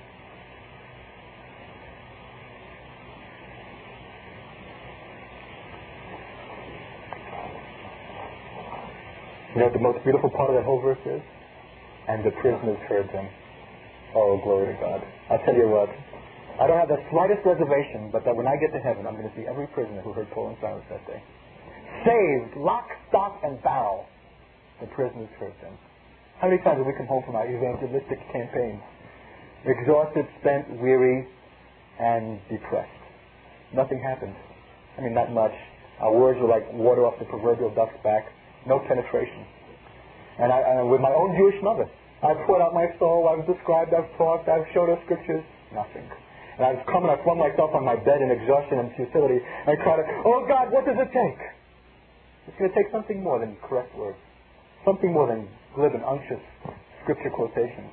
You know what the most beautiful part of that whole verse is? And the prisoners heard them. Oh, glory to God. I'll tell you what. I don't have the slightest reservation, but that when I get to heaven, I'm going to see every prisoner who heard Paul and Silas that day. Saved, lock, stock, and barrel. The prisoners heard them. How many times have we come home from our evangelistic campaign? Exhausted, spent, weary, and depressed. Nothing happened. I mean, not much. Our words were like water off the proverbial duck's back. No penetration. And with my own Jewish mother, I've poured out my soul, I've described, I've talked, I've showed her scriptures. Nothing. And I've come and I've flung myself on my bed in exhaustion and futility and cried out, oh God, what does it take? It's going to take something more than correct words. Something more than glib and unctuous scripture quotations.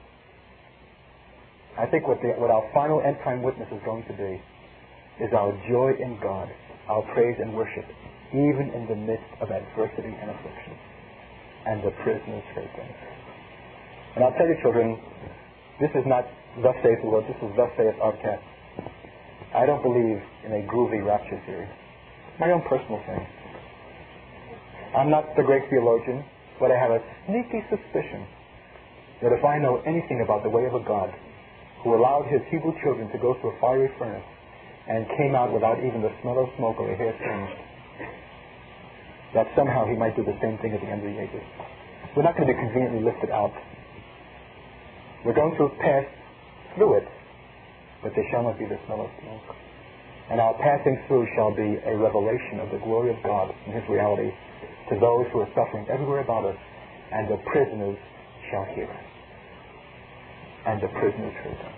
I think what our final end-time witness is going to be is our joy in God, our praise and worship, even in the midst of adversity and affliction. And the prisoners heard them. And I'll tell you, children, this is not thus saith the Lord, this is thus saith Ardcat. I don't believe in a groovy rapture theory. My own personal thing. I'm not the great theologian, but I have a sneaky suspicion that if I know anything about the way of a God who allowed His Hebrew children to go through a fiery furnace and came out without even the smell of smoke or a hair singed, that somehow he might do the same thing at the end of the ages. We're not going to be conveniently lifted out. We're going to pass through it, but there shall not be the smell of smoke. And our passing through shall be a revelation of the glory of God and His reality to those who are suffering everywhere about us, and the prisoners shall hear us. And the prisoners heard us.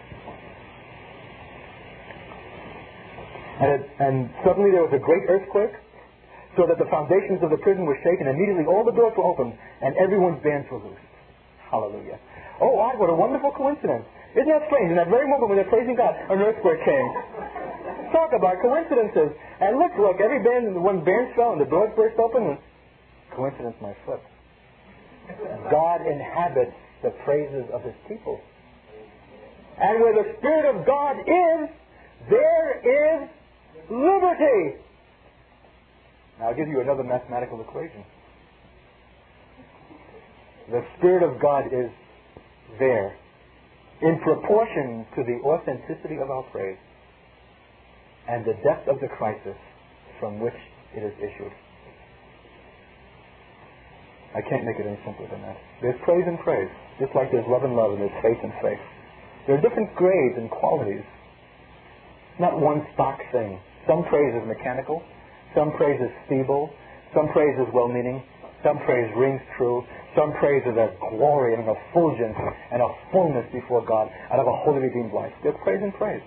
And suddenly there was a great earthquake, so that the foundations of the prison were shaken. Immediately all the doors were opened, and everyone's bands were loosed. Hallelujah. Oh, what a wonderful coincidence. Isn't that strange? In that very moment when they're praising God, an earthquake came. Talk about coincidences. And look, every band, when bands fell and the doors burst open, coincidence, my foot. God inhabits the praises of His people. And where the Spirit of God is, there is liberty. Now I'll give you another mathematical equation. The Spirit of God is there in proportion to the authenticity of our praise and the depth of the crisis from which it is issued. I can't make it any simpler than that. There's praise and praise, just like there's love and love, and there's faith and faith. There are different grades and qualities. It's not one stock thing. Some praise is mechanical, some praise is feeble, some praise is well-meaning, some praise rings true, some praise is a glory and an effulgence and a fullness before God out of a holy redeemed life. There's praise and praise.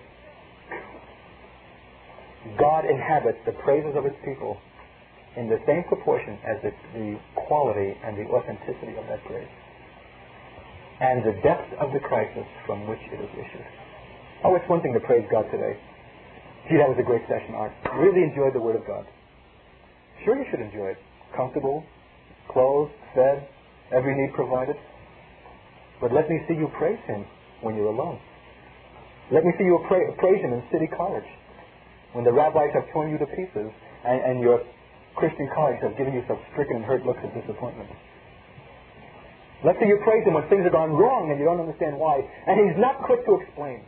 God inhabits the praises of His people in the same proportion as the quality and the authenticity of that praise, and the depth of the crisis from which it is issued. Oh, it's one thing to praise God today. Gee, that was a great session, Art. Really enjoyed the Word of God. Sure, you should enjoy it. Comfortable, clothed, fed, every need provided. But let me see you praise Him when you're alone. Let me see you praise Him in City College, when the rabbis have torn you to pieces and your Christian colleagues have given you such stricken and hurt looks of disappointment. Let's see you praise Him when things have gone wrong and you don't understand why, and He's not quick to explain.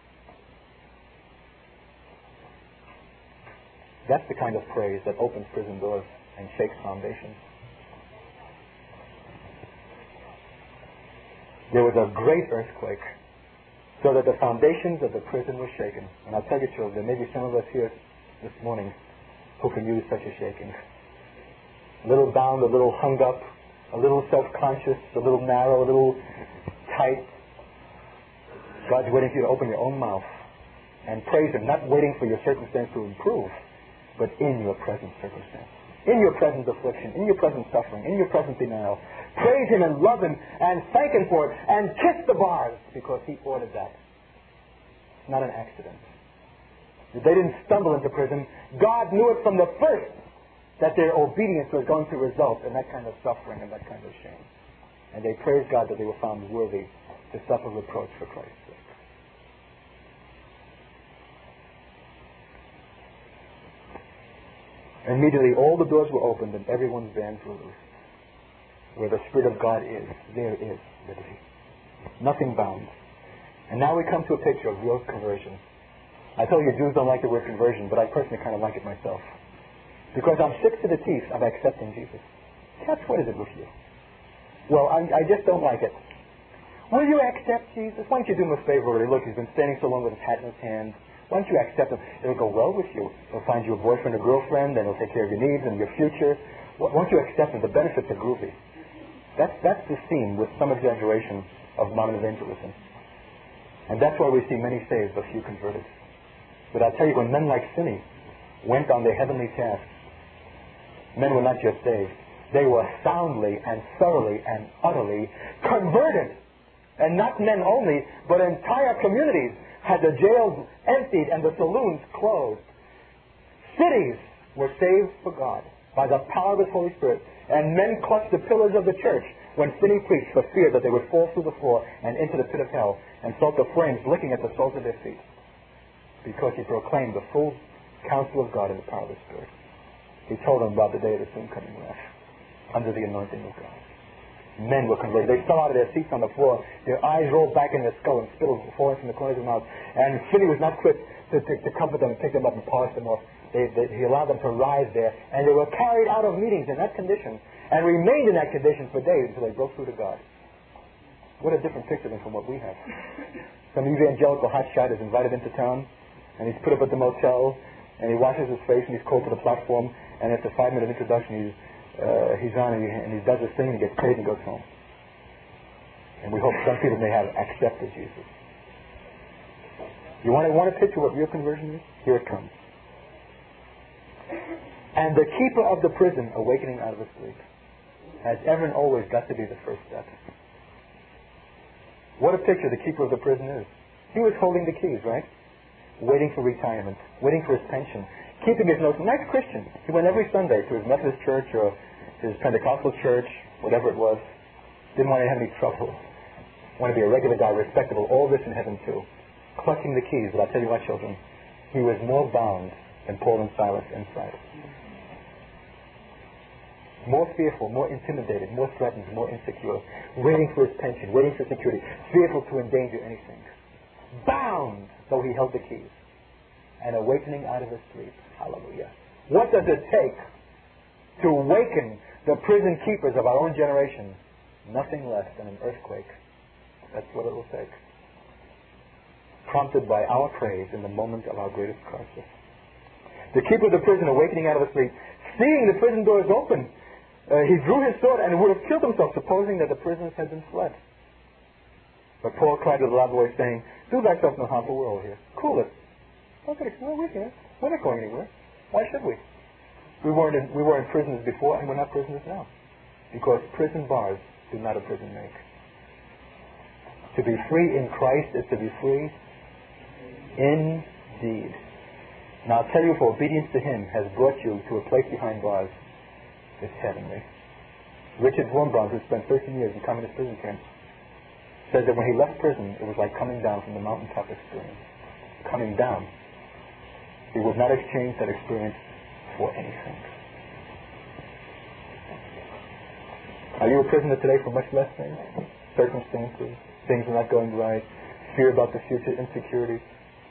That's the kind of praise that opens prison doors and shakes foundations. There was a great earthquake, so that the foundations of the prison were shaken. And I'll tell you, children, there may be some of us here this morning who can use such a shaking. A little bound, a little hung up, a little self-conscious, a little narrow, a little tight. God's waiting for you to open your own mouth and praise Him, not waiting for your circumstance to improve, but in your present circumstance, in your present affliction, in your present suffering, in your present denial. Praise Him and love Him and thank Him for it and kiss the bars because He ordered that. It's not an accident. They didn't stumble into prison. God knew it from the first that their obedience was going to result in that kind of suffering and that kind of shame. And they praised God that they were found worthy to suffer reproach for Christ's sake. Immediately all the doors were opened and everyone's bands were loosed. Where the Spirit of God is, there is liberty. Nothing bound. And now we come to a picture of real conversion. I tell you, Jews don't like the word conversion, but I personally kind of like it myself. Because I'm sick to the teeth of accepting Jesus. Cats, what is it with you? Well, I just don't like it. Will you accept Jesus? Why don't you do him a favor already? Look, he's been standing so long with his hat in his hand. Why don't you accept him? It'll go well with you. He'll find you a boyfriend or girlfriend, and he'll take care of your needs and your future. Why don't you accept him? The benefits are groovy. That's the scene with some exaggeration of modern evangelism. And that's why we see many saved but few converted. But I tell you, when men like Finney went on their heavenly task, men were not just saved. They were soundly and thoroughly and utterly converted. And not men only, but entire communities had the jails emptied and the saloons closed. Cities were saved for God by the power of His Holy Spirit. And men clutched the pillars of the church when Finney preached for fear that they would fall through the floor and into the pit of hell and felt the flames licking at the soles of their feet. Because he proclaimed the full counsel of God in the power of the Spirit. He told them about the day of the soon coming wrath under the anointing of God. Men were converted. They fell out of their seats on the floor. Their eyes rolled back in their skull and spittle was falling from the corners of their mouth. And Finney was not quick to comfort them and pick them up and polish them off. He allowed them to rise there. And they were carried out of meetings in that condition and remained in that condition for days until they broke through to God. What a different picture than from what we have. Some evangelical hotshot is invited into town, and he's put up at the motel, and he washes his face, and he's called to the platform, and after 5-minute introduction, he's on, and he does his thing, and he gets paid, and he goes home. And we hope some people may have accepted Jesus. You want a picture of what real conversion is? Here it comes. And the keeper of the prison, awakening out of his sleep, has ever and always got to be the first step. What a picture the keeper of the prison is. He was holding the keys, right? Waiting for retirement, waiting for his pension, keeping his notes. Nice Christian. He went every Sunday to his Methodist church or his Pentecostal church, whatever it was. Didn't want to have any trouble. Wanted to be a regular guy, respectable. All this in heaven too. Clutching the keys. But I'll tell you what, children, he was more bound than Paul and Silas inside. More fearful, more intimidated, more threatened, more insecure, waiting for his pension, waiting for security, fearful to endanger anything. Bound, though he held the keys, and awakening out of his sleep. Hallelujah. What does it take to awaken the prison keepers of our own generation? Nothing less than an earthquake. That's what it will take. Prompted by our praise in the moment of our greatest crisis. The keeper of the prison, awakening out of his sleep, seeing the prison doors open, he drew his sword and would have killed himself, supposing that the prisoners had been fled. But Paul cried with a loud voice, saying, "Do thyself no harm, for we're all here." Cool it. Okay, well, we're here. We're not going anywhere. Why should we? We weren't prisoners before, and we're not prisoners now. Because prison bars do not a prison make. To be free in Christ is to be free indeed. Now I'll tell you, if obedience to Him has brought you to a place behind bars, it's heavenly. Richard Wurmbrand, who spent 13 years in communist prison camps, says that when he left prison, it was like coming down from the mountaintop experience. Coming down. He would not exchange that experience for anything. Are you a prisoner today for much less things? Circumstances, things are not going right, fear about the future, insecurity.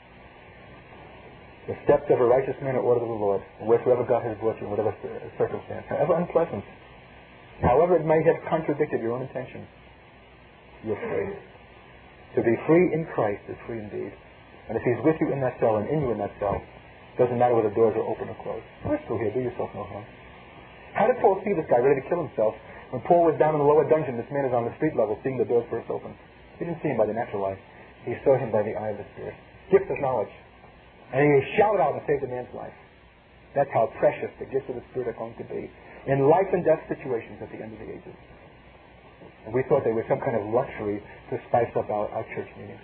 The steps of a righteous man are ordered of the Lord, and wheresoever God has brought you, in whatever circumstance, however unpleasant, however it may have contradicted your own intention, you're free. To be free in Christ is free indeed. And if He's with you in that cell and in you in that cell, doesn't matter whether the doors are open or closed. We're still here. Do yourself no harm. How did Paul see this guy ready to kill himself? When Paul was down in the lower dungeon, this man is on the street level, seeing the doors burst open. He didn't see him by the natural eye. He saw him by the eye of the Spirit. Gift of knowledge. And he shouted out and saved a man's life. That's how precious the gifts of the Spirit are going to be in life and death situations at the end of the ages. And we thought they were some kind of luxury to spice up our church meetings.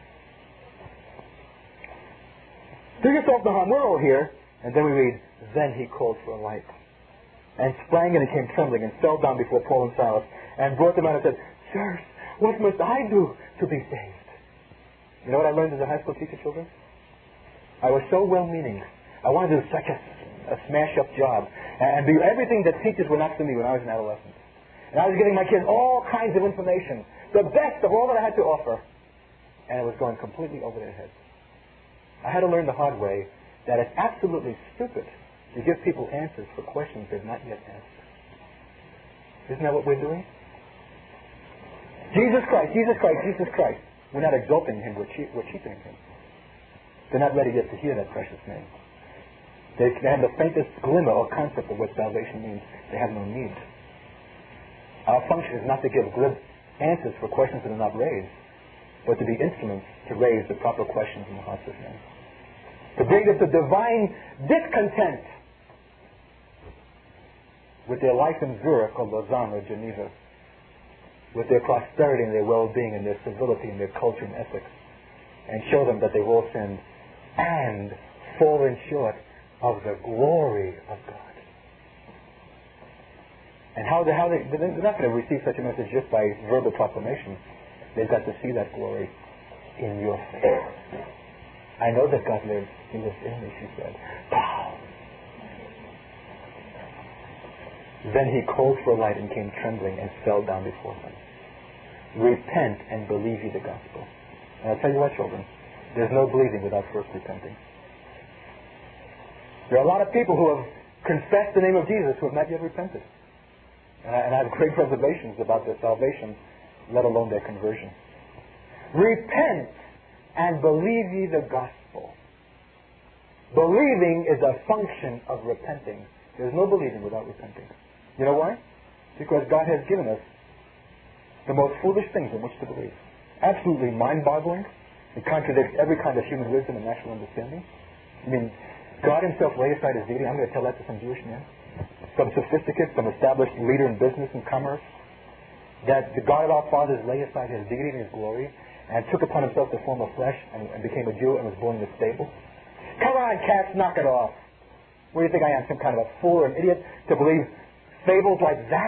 Do yourself no harm, we're all here. And then we read, then he called for a light, and sprang in and came trembling, and fell down before Paul and Silas, and brought them out and said, "Sirs, what must I do to be saved?" You know what I learned as a high school teacher, children? I was so well-meaning. I wanted to do such a smash-up job, and do everything that teachers were not to me when I was an adolescent. And I was giving my kids all kinds of information, the best of all that I had to offer, and it was going completely over their heads. I had to learn the hard way that it's absolutely stupid to give people answers for questions they've not yet asked. Isn't that what we're doing? Jesus Christ, Jesus Christ, Jesus Christ. We're not exalting Him, we're cheapening Him. They're not ready yet to hear that precious name. They have the faintest glimmer or concept of what salvation means. They have no need. Our function is not to give glib answers for questions that are not raised, but to be instruments to raise the proper questions in the hearts of men. To bring them to divine discontent with their life in Zurich or Lausanne or Geneva, with their prosperity and their well-being and their civility and their culture and ethics, and show them that they've all sinned and fallen short of the glory of God. And they're not going to receive such a message just by verbal proclamation. They've got to see that glory in your face. I know that God lives. He lives in me, she said. Pow! Then he called for a light and came trembling and fell down before them. Repent and believe ye the gospel. And I'll tell you what, children, there's no believing without first repenting. There are a lot of people who have confessed the name of Jesus who have not yet repented. And I have great reservations about their salvation, let alone their conversion. Repent and believe ye the gospel. Believing is a function of repenting. There's no believing without repenting. You know why? Because God has given us the most foolish things in which to believe. Absolutely mind-boggling. It contradicts every kind of human wisdom and natural understanding. I mean, God himself laid aside his deity. I'm going to tell that to some Jewish men. Some sophisticated, some established leader in business and commerce. That the God of our fathers laid aside his deity and his glory and took upon himself the form of flesh and became a Jew and was born in a stable. Come on, cats, knock it off. What do you think I am, some kind of a fool or an idiot to believe fables like that?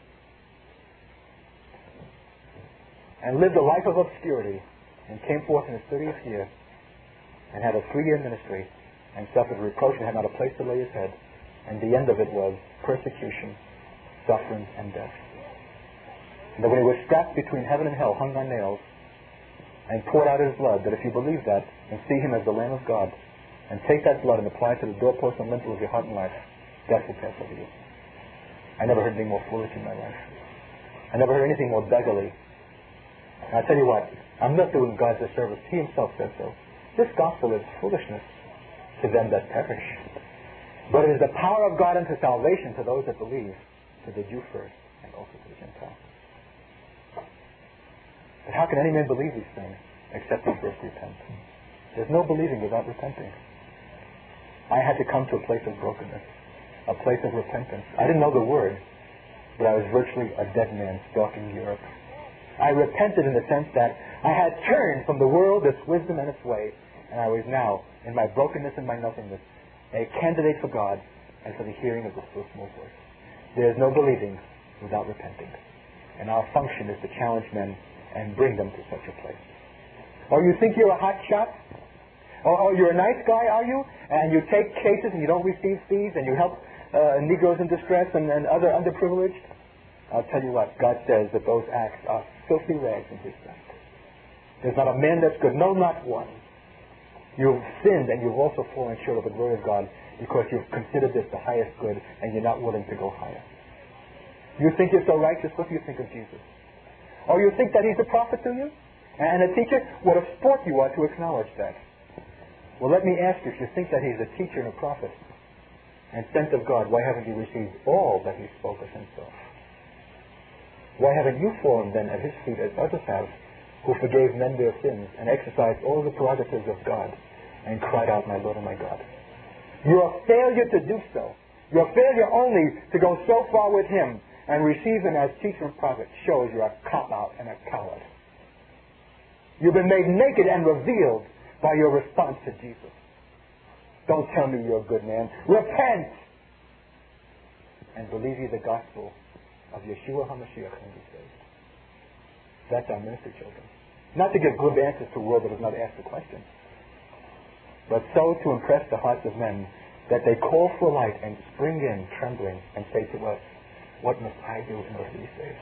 And lived a life of obscurity and came forth in his 30th year and had a 3-year ministry and suffered reproach and had not a place to lay his head. And the end of it was persecution, suffering, and death. And that when he was strapped between heaven and hell, hung on nails, and poured out his blood, that if you believe that and see him as the Lamb of God, and take that blood and apply it to the doorpost and lintel of your heart and life, death will pass over you. I never heard anything more foolish in my life. I never heard anything more beggarly. And I tell you what, I'm not doing God a service. He himself says so. This gospel is foolishness to them that perish. But it is the power of God unto salvation to those that believe, to the Jew first, and also to the Gentile. But how can any man believe these things except he first repent? There's no believing without repenting. I had to come to a place of brokenness, a place of repentance. I didn't know the word, but I was virtually a dead man stalking Europe. I repented in the sense that I had turned from the world, its wisdom, and its way, and I was now, in my brokenness and my nothingness, a candidate for God and for the hearing of the still small voice. There is no believing without repenting. And our function is to challenge men and bring them to such a place. Or you think you're a hot shot? Or you're a nice guy, are you? And you take cases and you don't receive fees and you help Negroes in distress and other underprivileged? I'll tell you what, God says that those acts are filthy rags in his sight. There's not a man that's good. No, not one. You've sinned and you've also fallen short of the glory of God because you've considered this the highest good and you're not willing to go higher. You think you're so righteous, what do you think of Jesus? Or you think that he's a prophet to you? And a teacher? What a sport you are to acknowledge that. Well, let me ask you, if you think that he's a teacher and a prophet and sent of God, why haven't you received all that he spoke of himself? Why haven't you fallen then at his feet as others have, who forgave men their sins and exercised all the prerogatives of God and cried out, my Lord and my God? Your failure to do so, your failure only to go so far with him and receive him as teacher and prophet shows you're a cop-out and a coward. You've been made naked and revealed by your response to Jesus. Don't tell me you're a good man. Repent and believe ye the gospel of Yeshua HaMashiach and be saved. That's our ministry, children. Not to give glib answers to a world that has not asked the question, but so to impress the hearts of men that they call for light and spring in trembling and say to us, what must I do in order to be saved?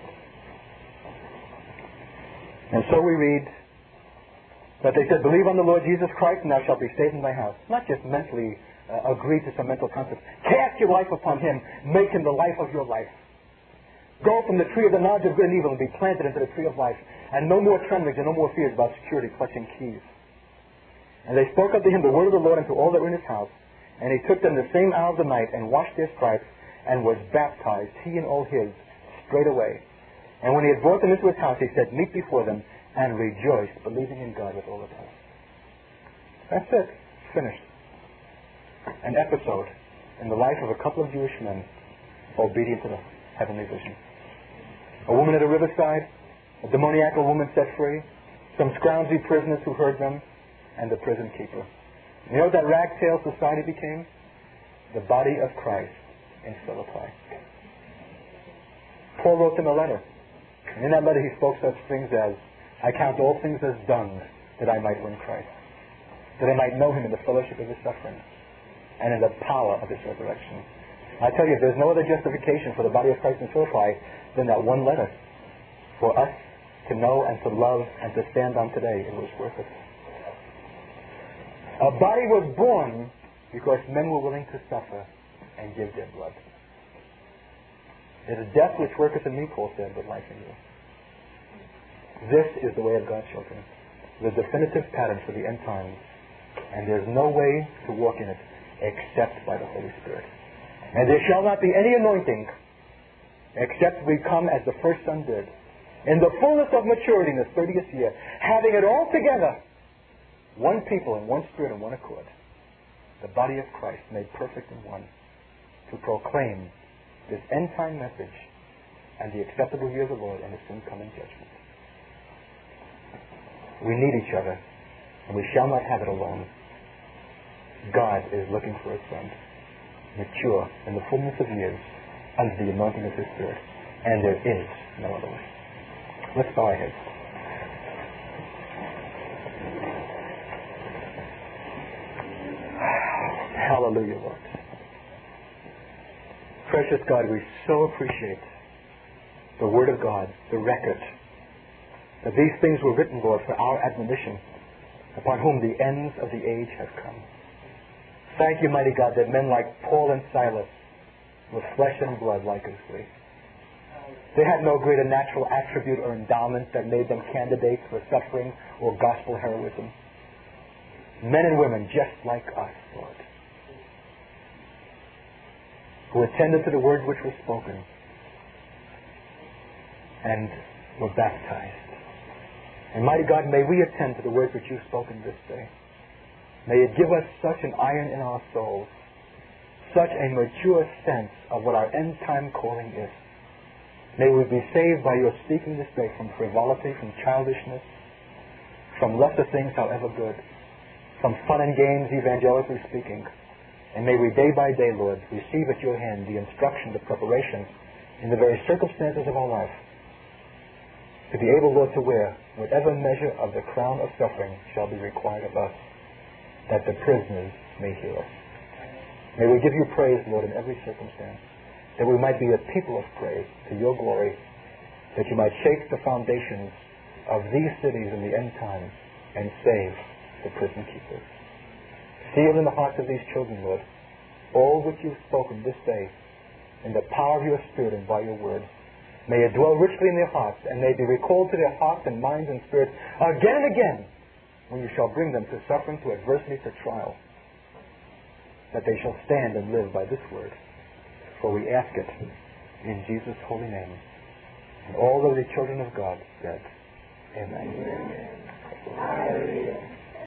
And so we read that they said, believe on the Lord Jesus Christ and thou shalt be saved in thy house. Not just mentally agree to some mental concept. Cast your life upon him. Make him the life of your life. Go from the tree of the knowledge of good and evil and be planted into the tree of life. And no more tremblings and no more fears about security clutching keys. And they spoke unto him the word of the Lord unto all that were in his house. And he took them the same hour of the night and washed their stripes and was baptized, he and all his, straightway. And when he had brought them into his house, he said, meet before them and rejoice, believing in God with all of us. That's it. Finished. An episode in the life of a couple of Jewish men obedient to the heavenly vision. A woman at a riverside, a demoniacal woman set free, some scroungy prisoners who heard them, and the prison keeper. You know what that ragtail society became? The body of Christ in Philippi. Paul wrote them a letter. And in that letter he spoke such things as, I count all things as dung that I might win Christ, that I might know him in the fellowship of his suffering and in the power of his resurrection. I tell you, there's no other justification for the body of Christ in Philippi than that one letter for us to know and to love and to stand on today, it was worth it. A body was born because men were willing to suffer and give their blood. It is death which worketh in me, Paul said, but life in you. This is the way of God's children, the definitive pattern for the end times, and there's no way to walk in it except by the Holy Spirit. And there shall not be any anointing except we come as the first son did, in the fullness of maturity in the 30th year, having it all together, one people and one spirit and one accord, the body of Christ made perfect in one, to proclaim this end-time message and the acceptable year of the Lord and the soon-coming judgment. We need each other, and we shall not have it alone. God is looking for a son, mature in the fullness of years, under the anointing of His Spirit, and there is no other way. Let's bow our heads. Hallelujah, Lord. Precious God, we so appreciate the Word of God, the record, that these things were written, Lord, for our admonition, upon whom the ends of the age have come. Thank you, mighty God, that men like Paul and Silas were flesh and blood like us we. They had no greater natural attribute or endowment that made them candidates for suffering or gospel heroism. Men and women just like us, Lord, who attended to the words which were spoken and were baptized. And mighty God, may we attend to the words which you've spoken this day. May it give us such an iron in our souls, such a mature sense of what our end-time calling is. May we be saved by your speaking this day from frivolity, from childishness, from lesser things, however good, from fun and games, evangelically speaking. And may we day by day, Lord, receive at your hand the instruction, the preparation, in the very circumstances of our life, to be able, Lord, to wear whatever measure of the crown of suffering shall be required of us, that the prisoners may hear us. May we give you praise, Lord, in every circumstance, that we might be a people of praise to your glory, that you might shake the foundations of these cities in the end time and save the prison keepers. Seal in the hearts of these children, Lord, all which you've spoken this day in the power of your Spirit and by your word. May it dwell richly in their hearts, and may it be recalled to their hearts and minds and spirits again and again, when you shall bring them to suffering, to adversity, to trial, that they shall stand and live by this word. For we ask it in Jesus' holy name. And all of the children of God said, Amen. Amen.